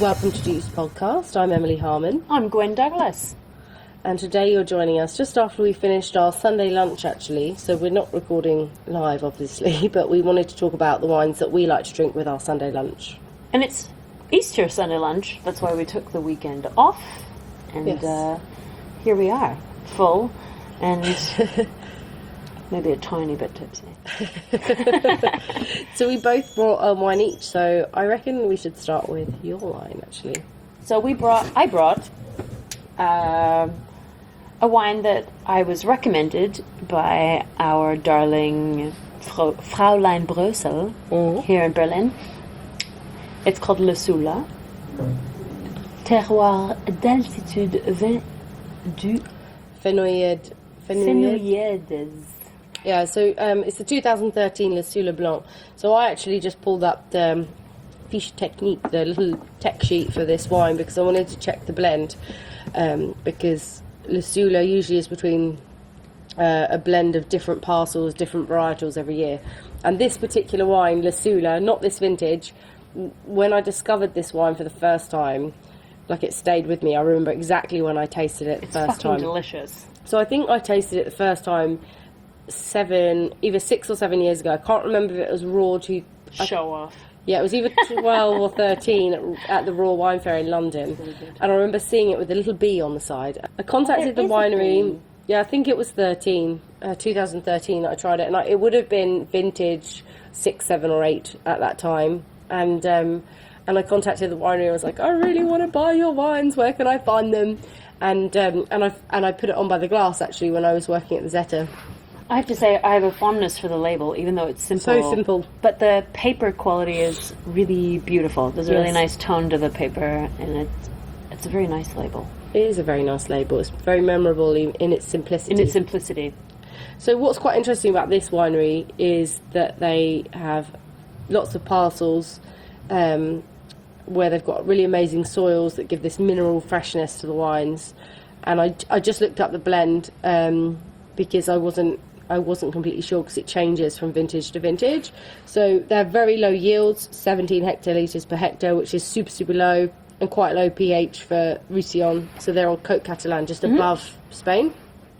Welcome to Duke's podcast. I'm Emily Harmon. I'm Gwen Douglas. And today you're joining us just after we finished our Sunday lunch, actually. So we're not recording live, obviously, but we wanted to talk about the wines that we like to drink with our Sunday lunch. And it's Easter Sunday lunch. That's why we took the weekend off. And Yes. Here we are, full and maybe a tiny bit tipsy. So we both brought a wine each, so I reckon we should start with your wine, actually. So I brought a wine that I was recommended by our darling Fraulein Brösel here in Berlin. It's called Le Soula. Terroir d'altitude vin du Fenouilled. Fenouillèdes. Yeah, so it's the 2013 Le Soula Blanc. So I actually just pulled up the fiche technique, the little tech sheet for this wine, because I wanted to check the blend. Because Le Soula usually is between a blend of different parcels, different varietals every year. And this particular wine, Le Soula, not this vintage, when I discovered this wine for the first time, like it stayed with me. I remember exactly when I tasted it the first time. It's fucking delicious. So I think I tasted it the first time either 6 or 7 years ago. I can't remember if it was raw to... Show off. Yeah, it was either 12 or 13 at the Raw Wine Fair in London. Really good. And I remember seeing it with a little bee on the side. I contacted the There is a winery. bee. Yeah, I think it was 2013 that I tried it. And it would have been vintage 6, 7 or 8 at that time. And I contacted the winery. I was like, I really want to buy your wines. Where can I find them? And I put it on by the glass, actually, when I was working at the Zeta. I have to say, I have a fondness for the label, even though it's simple. So simple. But the paper quality is really beautiful. There's a really Yes. nice tone to the paper, and it's a very nice label. It is a very nice label. It's very memorable in its simplicity. In its simplicity. So what's quite interesting about this winery is that they have lots of parcels where they've got really amazing soils that give this mineral freshness to the wines. And I just looked up the blend because I wasn't completely sure, because it changes from vintage to vintage. So they're very low yields, 17 hectolitres per hectare, which is super, super low, and quite low pH for Roussillon. So they're on Côte Catalan, just above Spain.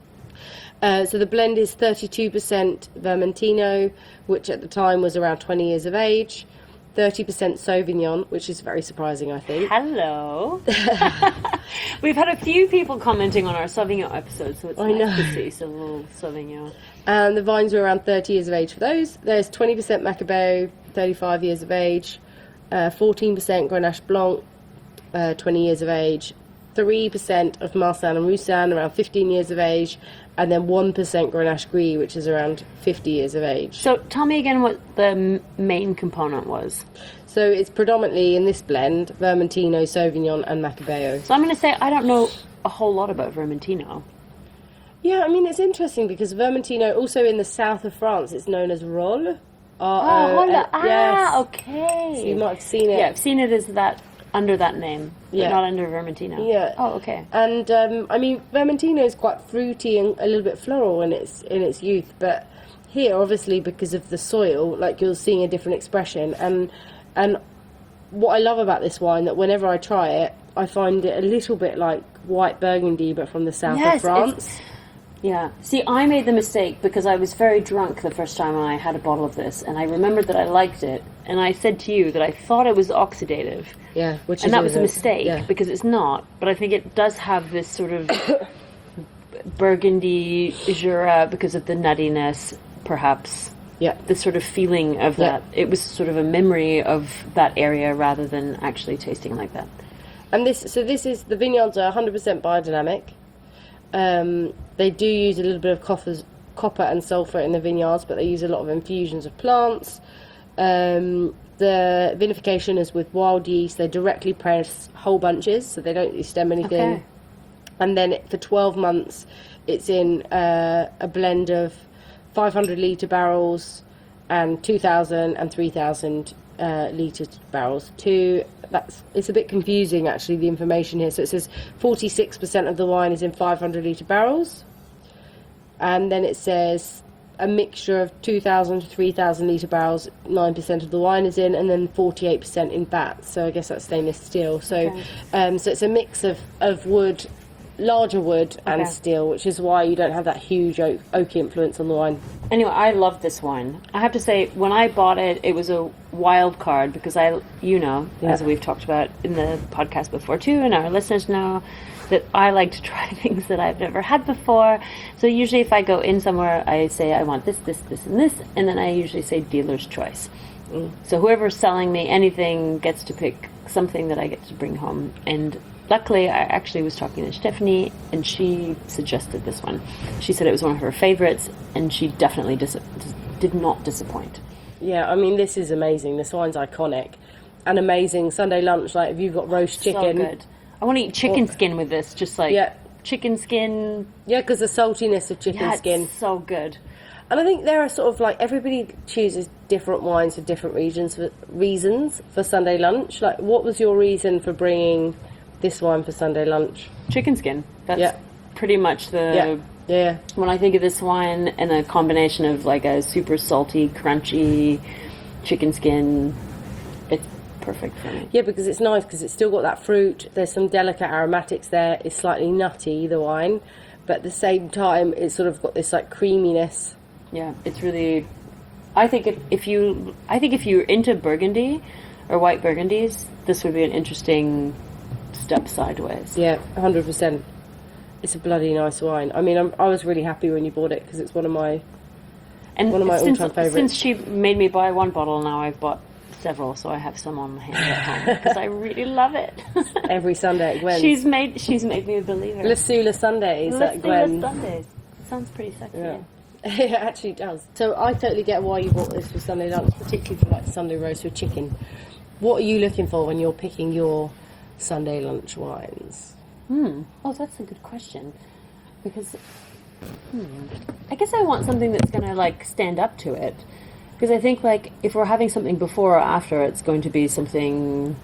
So the blend is 32% Vermentino, which at the time was around 20 years of age, 30% Sauvignon, which is very surprising, I think. Hello. We've had a few people commenting on our Sauvignon episodes, so it's nice to see some little Sauvignon. And the vines were around 30 years of age for those. There's 20% Macabeo, 35 years of age, 14% Grenache Blanc, 20 years of age, 3% of Marsanne and Roussanne, around 15 years of age, and then 1% Grenache Gris, which is around 50 years of age. So tell me again what the main component was. So it's predominantly, in this blend, Vermentino, Sauvignon and Macabeo. So I'm going to say I don't know a whole lot about Vermentino. Yeah, I mean, it's interesting because Vermentino, also in the south of France, it's known as Rolle. Hola. Yes. Okay. So you might have seen it. Yeah, I've seen it as that, under that name, but Yeah. not under Vermentino. Yeah. Oh, okay. And I mean, Vermentino is quite fruity and a little bit floral in its youth, but here, obviously, because of the soil, like, you're seeing a different expression. And what I love about this wine, that whenever I try it, I find it a little bit like white Burgundy, but from the south of France. Yeah. See, I made the mistake because I was very drunk the first time I had a bottle of this, and I remembered that I liked it, and I said to you that I thought it was oxidative. Yeah, And that was a mistake, Yeah. because it's not. But I think it does have this sort of Burgundy Jura because of the nuttiness, perhaps. Yeah. The sort of feeling of that. It was sort of a memory of that area rather than actually tasting like that. And this is, the vineyards are 100% biodynamic. They do use a little bit of copper and sulfur in the vineyards, but they use a lot of infusions of plants. The vinification is with wild yeast. They directly press whole bunches, so they don't stem anything. Okay. And then for 12 months, it's in a blend of 500 litre barrels and 2,000 and 3,000 litre barrels. It's a bit confusing, actually, the information here. So it says 46% of the wine is in 500 litre barrels, and then it says a mixture of 2,000 to 3,000 litre barrels, 9% of the wine is in, and then 48% in vat. So I guess that's stainless steel. So, so it's a mix of wood, larger wood and steel, which is why you don't have that huge oaky influence on the wine. Anyway, I love this wine. I have to say, when I bought it, it was a wild card because as we've talked about in the podcast before too, and our listeners know, that I like to try things that I've never had before. So usually if I go in somewhere, I say I want this, this, this, and this, and then I usually say dealer's choice. So whoever's selling me anything gets to pick something that I get to bring home. And luckily, I actually was talking to Stephanie, and she suggested this one. She said it was one of her favorites, and she definitely did not disappoint. Yeah, I mean, this is amazing. This wine's iconic. And amazing Sunday lunch, like if you've got roast chicken. So good. I want to eat chicken skin with this, just like chicken skin. Yeah, because the saltiness of chicken skin. It's so good. And I think there are sort of like, everybody chooses different wines for different reasons for Sunday lunch. Like, what was your reason for bringing this wine for Sunday lunch? Chicken skin. That's pretty much the... Yeah. When I think of this wine and a combination of like a super salty, crunchy chicken skin, it's perfect for me. Yeah, because it's nice because it's still got that fruit. There's some delicate aromatics there. It's slightly nutty, the wine, but at the same time, it's sort of got this like creaminess. Yeah, it's really. I think if you're into Burgundy or white Burgundies, this would be an interesting step sideways. Yeah, 100%. It's a bloody nice wine. I mean, I was really happy when you bought it because it's one of my all-time favourites. Since she made me buy one bottle, now I've bought several, so I have some on hand at home because I really love it. Every Sunday at Gwen's. She's made me a believer. Lasula Sundays at Gwen's. Sundays. Sounds pretty sexy. Yeah. It actually does. So I totally get why you bought this for Sunday lunch, particularly for like Sunday roast with chicken. What are you looking for when you're picking your Sunday lunch wines? Oh, that's a good question. Because I guess I want something that's going to like stand up to it. Because I think like if we're having something before or after, it's going to be something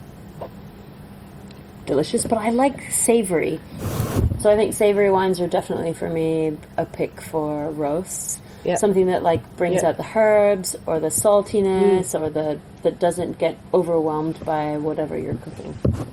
delicious. But I like savory. So I think savory wines are definitely for me a pick for roasts. Yep. Something that like brings out the herbs or the saltiness or that doesn't get overwhelmed by whatever you're cooking.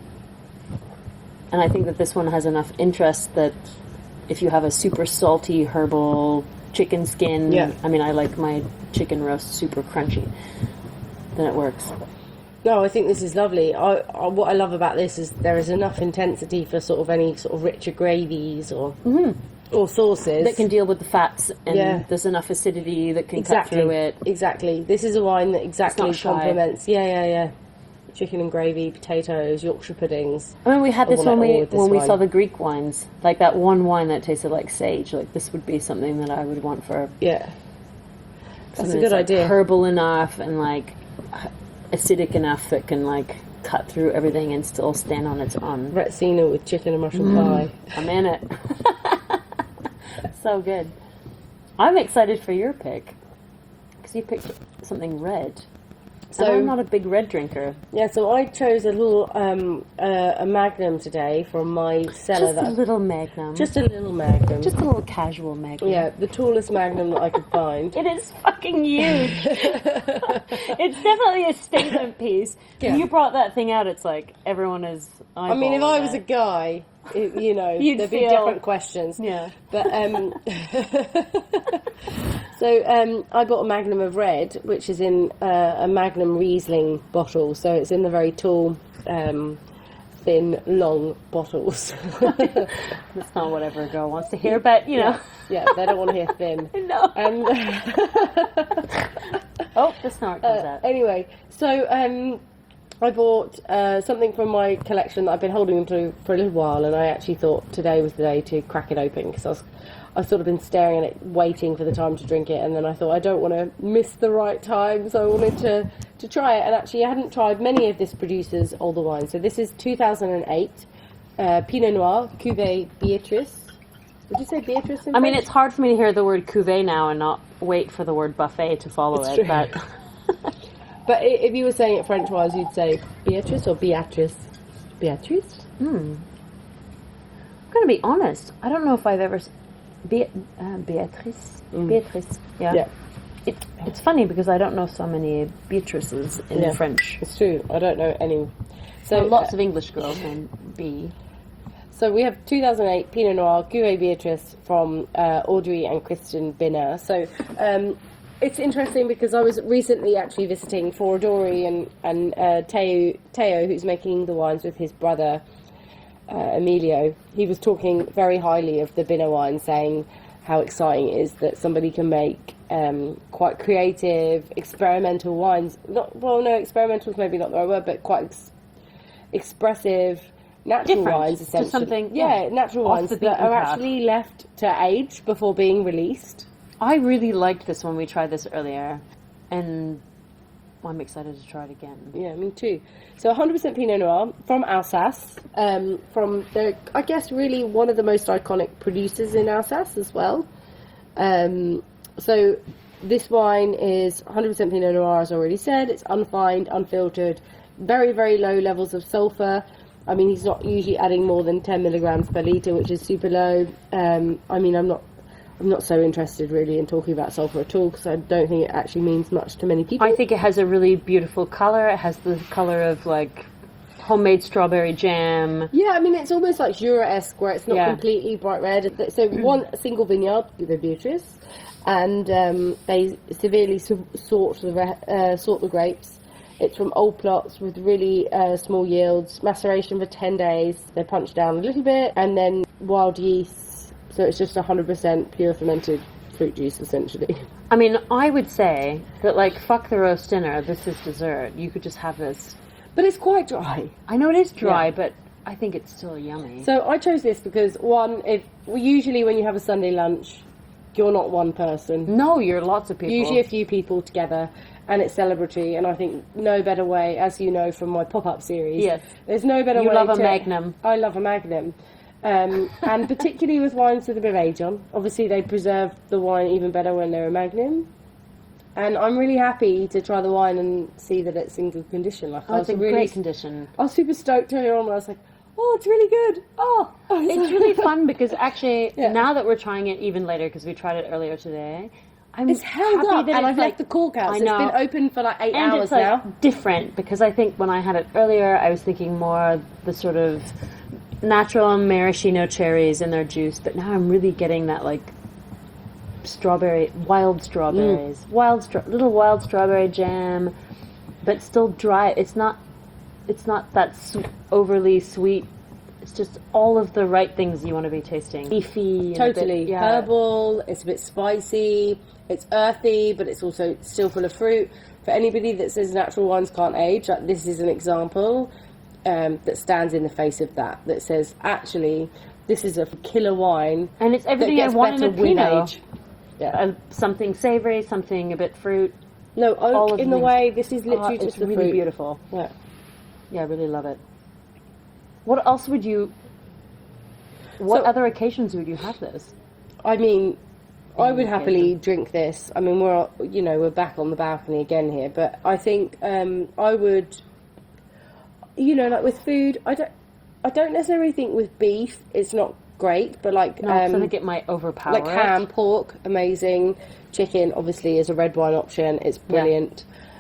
And I think that this one has enough interest that if you have a super salty herbal chicken skin, I mean I like my chicken roast super crunchy, then it works. No, I think this is lovely. What I love about this is there is enough intensity for sort of any sort of richer gravies or sauces that can deal with the fats, and there's enough acidity that can cut through it. Exactly. This is a wine that exactly complements. Chicken and gravy, potatoes, Yorkshire puddings. I mean, we had this when we saw the Greek wines, like that one wine that tasted like sage. Like this would be something that I would want for. Yeah, that's a good idea. Herbal enough and like acidic enough that can like cut through everything and still stand on its own. Retsina with chicken and mushroom pie. I'm in it. So good. I'm excited for your pick because you picked something red. So and I'm not a big red drinker. Yeah, so I chose a little a Magnum today from my cellar. Just a little Magnum. Just a little Magnum. Just a little casual Magnum. Yeah, the tallest Magnum that I could find. It is fucking huge. It's definitely a statement piece. Yeah. When you brought that thing out, it's like everyone is. I mean, if I was a guy, there'd be different questions. Yeah. But so I bought a Magnum of red, which is in a Magnum Riesling bottle. So it's in the very tall, thin, long bottles. That's not what every girl wants to hear, but you know. Yeah, they don't want to hear thin. No. Oh, the snort comes out. Anyway, so I bought something from my collection that I've been holding onto for a little while, and I actually thought today was the day to crack it open because I've sort of been staring at it, waiting for the time to drink it, and then I thought I don't want to miss the right time, so I wanted to try it. And actually, I hadn't tried many of this producer's older wines. So this is 2008 Pinot Noir Cuvée Beatrice. Would you say Beatrice? I mean, it's hard for me to hear the word cuvée now and not wait for the word buffet to follow it's it. True. But but if you were saying it French-wise, you'd say Beatrice or Beatrice? Beatrice? I'm going to be honest. I don't know if I've ever... Beatrice. Beatrice. Yeah. It's funny because I don't know so many Beatrices in French. It's true. I don't know any. So lots of English girls named B. So we have 2008 Pinot Noir Gouet Beatrice from Audrey and Christian Binner. So it's interesting because I was recently actually visiting Foradori and Teo, who's making the wines with his brother Emilio. He was talking very highly of the Binner wine, saying how exciting it is that somebody can make quite creative, experimental wines. Experimental's maybe not the right word, but quite expressive, natural wines, essentially. Just something, natural wines that are actually left to age before being released. I really liked this when we tried this earlier, and I'm excited to try it again. Yeah, me too. So 100% Pinot Noir from Alsace, from I guess really one of the most iconic producers in Alsace as well. So this wine is 100% Pinot Noir, as I already said. It's unfined, unfiltered, very, very low levels of sulfur. I mean, he's not usually adding more than 10 milligrams per litre, which is super low. I mean, I'm not so interested really in talking about sulfur at all because I don't think it actually means much to many people. I think it has a really beautiful colour. It has the colour of like homemade strawberry jam. Yeah, I mean it's almost like Jura-esque where it's not completely bright red. So one single vineyard, the Beatrice, and they severely sort the grapes. It's from old plots with really small yields, maceration for 10 days. They're punched down a little bit, and then wild yeast. So it's just 100% pure fermented fruit juice, essentially. I mean, I would say that, like, fuck the roast dinner, this is dessert. You could just have this. But it's quite dry. I know it is dry, but I think it's still yummy. So I chose this because, usually when you have a Sunday lunch, you're not one person. No, you're lots of people. Usually a few people together, and it's celebratory, and I think no better way, as you know from my pop-up series. Yes. There's no better way You love a Magnum. I love a Magnum. And particularly with wines with a bit of age on. Obviously, they preserve the wine even better when they're a Magnum. And I'm really happy to try the wine and see that it's in good condition. Like, it's in great condition. I was super stoked earlier on when I was like, oh, it's really good. It's really fun because actually, now that we're trying it even later, because we tried it earlier today, it's held up, and I've left the cork out. So it's been open for like 8 hours now. It's different because I think when I had it earlier, I was thinking more the sort of natural maraschino cherries in their juice, but now I'm really getting that like wild strawberries, little wild strawberry jam, but still dry. It's not that overly sweet. It's just all of the right things you want to be tasting. Leafy, totally herbal. It's a bit spicy. It's earthy, but it's also still full of fruit. For anybody that says natural wines can't age, like this is an example. That stands in the face of that says, actually, this is a killer wine. And it's everything I want in a Pinot. Age. Yeah. Something savoury, something a bit fruit. No, oak in the way, this is literally just the fruit. It's really beautiful. Yeah. Yeah, I really love it. What else would you... What other occasions would you have this? I mean, I would happily drink this. I mean, we're back on the balcony again here, but I think I would... like with food, I don't necessarily think with beef it's not great, but like I think it might overpower. Like ham, pork, amazing. Chicken, obviously, is a red wine option. It's brilliant.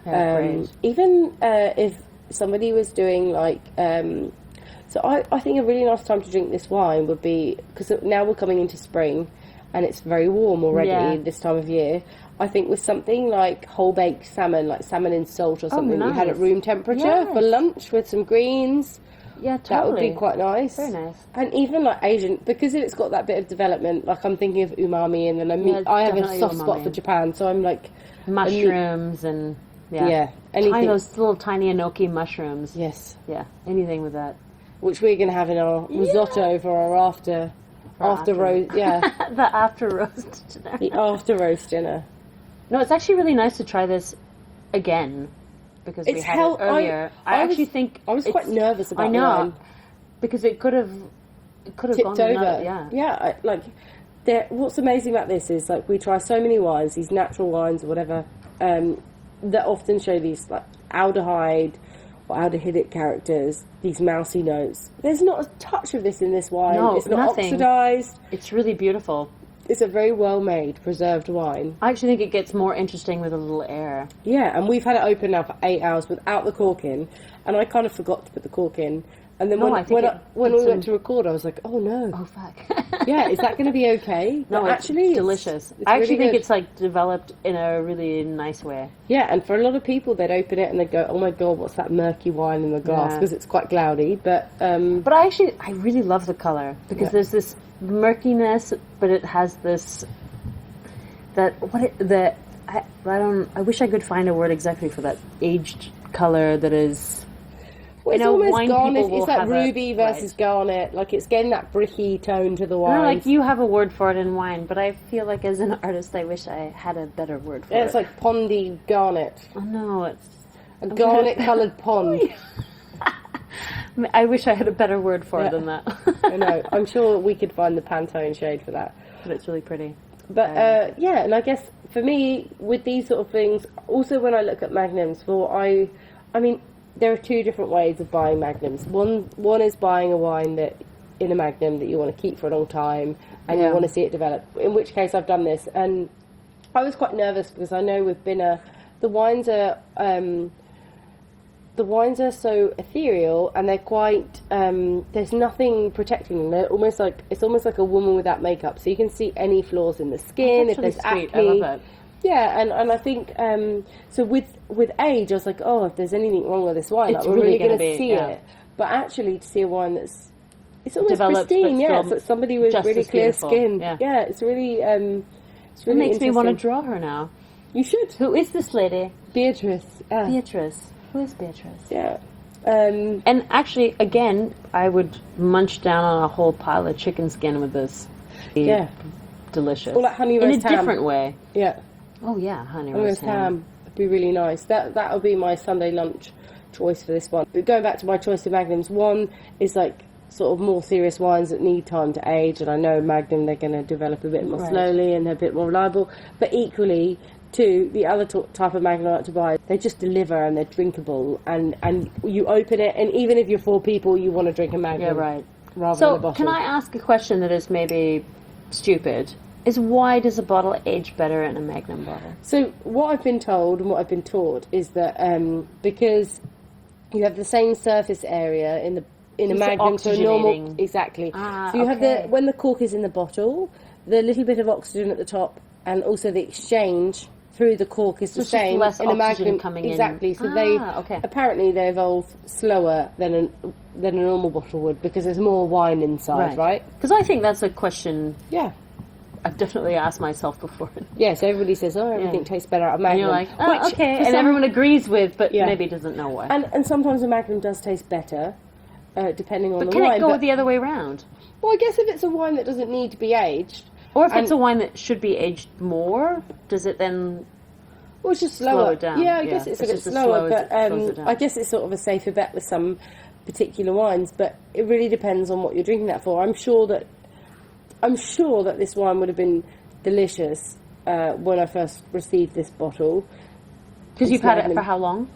Even if somebody was doing like, so I think a really nice time to drink this wine would be because now we're coming into spring, and it's very warm already this time of year. I think with something like whole baked salmon, like salmon in salt or something you had at room temperature for lunch with some greens. Yeah, totally. That would be quite nice. Very nice. And even like Asian, because it's got that bit of development, like I'm thinking of umami, and then I have a soft spot for Japan, so I'm like... Mushrooms and... Yeah, anything. Those little tiny enoki mushrooms. Yes. Yeah, anything with that. Which we're going to have in our risotto for our after roast, the after roast dinner. The after roast dinner. No, it's actually really nice to try this again because we had it earlier. I think I was quite nervous about wine because it could have tipped gone over. What's amazing about this is like we try so many wines, these natural wines or whatever, that often show these like aldehyde or aldehydic characters, these mousy notes. There's not a touch of this in this wine. No, it's not nothing. oxidized. It's really beautiful. It's a very well made preserved wine. I actually think it gets more interesting with a little air. Yeah, and we've had it open now for 8 hours without the cork in, and I kind of forgot to put the cork in. And then when we went to record, I was like, oh no. Oh, fuck. Yeah, is that going to be okay? No, but actually, it's delicious. I actually really think it's like developed in a really nice way. Yeah, and for a lot of people, they'd open it and they'd go, oh my god, what's that murky wine in the glass? Because it's quite cloudy, but... But I really love the colour, because there's this murkiness, but it has this... I wish I could find a word exactly for that aged colour that is... Well, it's almost garnet. It's like have ruby versus garnet. Like, it's getting that bricky tone to the wine. No, like, you have a word for it in wine, but I feel like as an artist, I wish I had a better word for it. It's like pondy garnet. Oh, no, it's... A garnet-coloured pond. I wish I had a better word for it than that. I know. I'm sure we could find the Pantone shade for that. But it's really pretty. But, and I guess, for me, with these sort of things, also when I look at Magnums, I mean... There are two different ways of buying Magnums. One is buying a wine that in a Magnum that you want to keep for a long time and you want to see it develop. In which case, I've done this, and I was quite nervous because I know with Binner, the wines are so ethereal and they're quite. There's nothing protecting them. They're almost like a woman without makeup, so you can see any flaws in the skin if there's acne. I love that. Yeah, and I think so. With age, I was like, oh, if there's anything wrong with this wine, like, we're really going to see it. But actually, to see a wine it's almost developed, pristine. Yeah, it's like somebody with really clear skin. Yeah, it's really. It makes me want to draw her now. You should. Who is this lady? Beatrice. Beatrice. Who is Beatrice? Yeah. And actually, again, I would munch down on a whole pile of chicken skin with this. Yeah. Delicious. Or like honey roast ham. In a different way. Yeah. Oh yeah, honey roast ham. Would be really nice. That'll be my Sunday lunch choice for this one. But going back to my choice of Magnums, one is like sort of more serious wines that need time to age, and I know Magnum they're going to develop a bit more slowly and a bit more reliable. But equally, two, the other type of Magnum I like to buy, they just deliver and they're drinkable, and you open it, and even if you're 4 people, you want to drink a Magnum. Yeah, right. Rather than a bottle. So, can I ask a question that is maybe stupid? Is why does a bottle age better in a Magnum bottle? So what I've been told and what I've been taught is that because you have the same surface area in a Magnum to a normal exactly. So you have when the cork is in the bottle, the little bit of oxygen at the top, and also the exchange through the cork is the same in a Magnum coming exactly. So apparently they evolve slower than a normal bottle would because there's more wine inside, right? Because I think that's a question. Yeah. I've definitely asked myself before. Yeah, so everybody says, oh, everything tastes better out of Magnum. And you're like, okay, and everyone agrees with, but maybe doesn't know why. And sometimes a Magnum does taste better, depending on the wine. But can it go the other way around? Well, I guess if it's a wine that doesn't need to be aged... Or if it's a wine that should be aged more, does it then... Well, it's just slower. Slow it down. Yeah, I guess it's a bit slower, but I guess it's sort of a safer bet with some particular wines, but it really depends on what you're drinking that for. I'm sure that this wine would have been delicious when I first received this bottle. Because you've had it for how long?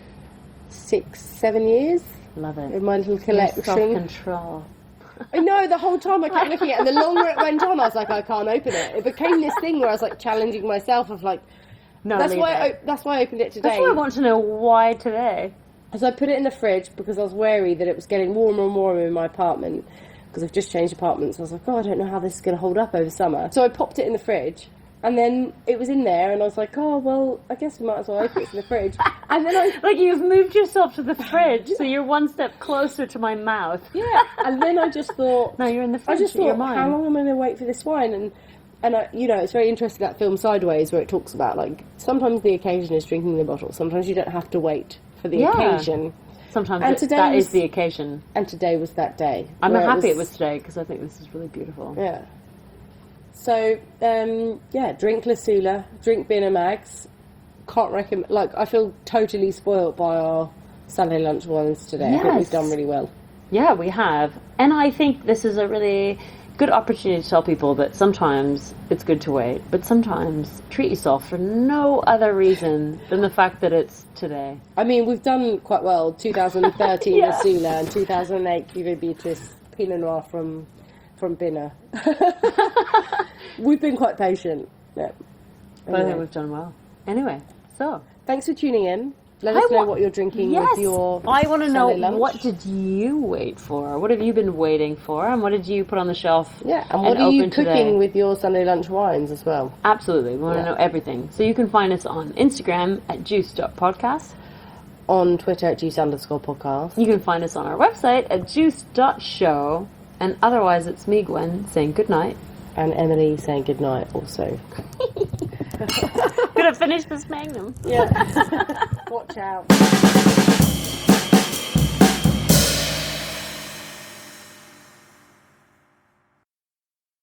6-7 years. Love it. In my little collection. Self-control. I know, the whole time I kept looking at it, and the longer it went on, I was like, I can't open it. It became this thing where I was like challenging myself of like, no, that's why I opened it today. That's why I want to know why today. So I put it in the fridge because I was wary that it was getting warmer and warmer in my apartment. Because I've just changed apartments. I was like, oh, I don't know how this is going to hold up over summer. So I popped it in the fridge, and then it was in there, and I was like, oh, well, I guess we might as well open it in the fridge. And then like, you've moved yourself to the fridge, so you're one step closer to my mouth. Yeah, and then I just thought... No, you're in the fridge. I just thought, how long am I going to wait for this wine? And I, it's very interesting, that film Sideways, where it talks about, like, sometimes the occasion is drinking the bottle. Sometimes you don't have to wait for the occasion. Sometimes that is the occasion. And today was that day. I'm happy it was today, because I think this is really beautiful. Yeah. So, drink Lasula, drink Binner Mags. Can't recommend... Like, I feel totally spoilt by our Sunday lunch wines today. Yes. I think we've done really well. Yeah, we have. And I think this is a really good opportunity to tell people that sometimes it's good to wait, but sometimes treat yourself for no other reason than the fact that it's today. I mean, we've done quite well. 2013 Lasula and 2008 Cuvée Beatrice Pinot Noir from from dinner. We've been quite patient. Yeah. But I think we've done well. Anyway, so thanks for tuning in. Let us know what you're drinking with your I want to know, Sunday lunch. what did you wait for? What have you been waiting for? And what did you put on the shelf? Yeah, and what are you open cooking today? with your Sunday lunch wines as well? Absolutely. We want to know everything. So you can find us on Instagram at juice.podcast. On Twitter at juice_podcast. You can find us on our website at juice.show. And otherwise, it's me, Gwen, saying goodnight. And Emily saying goodnight also. Gonna finish this magnum. Yeah. Watch out.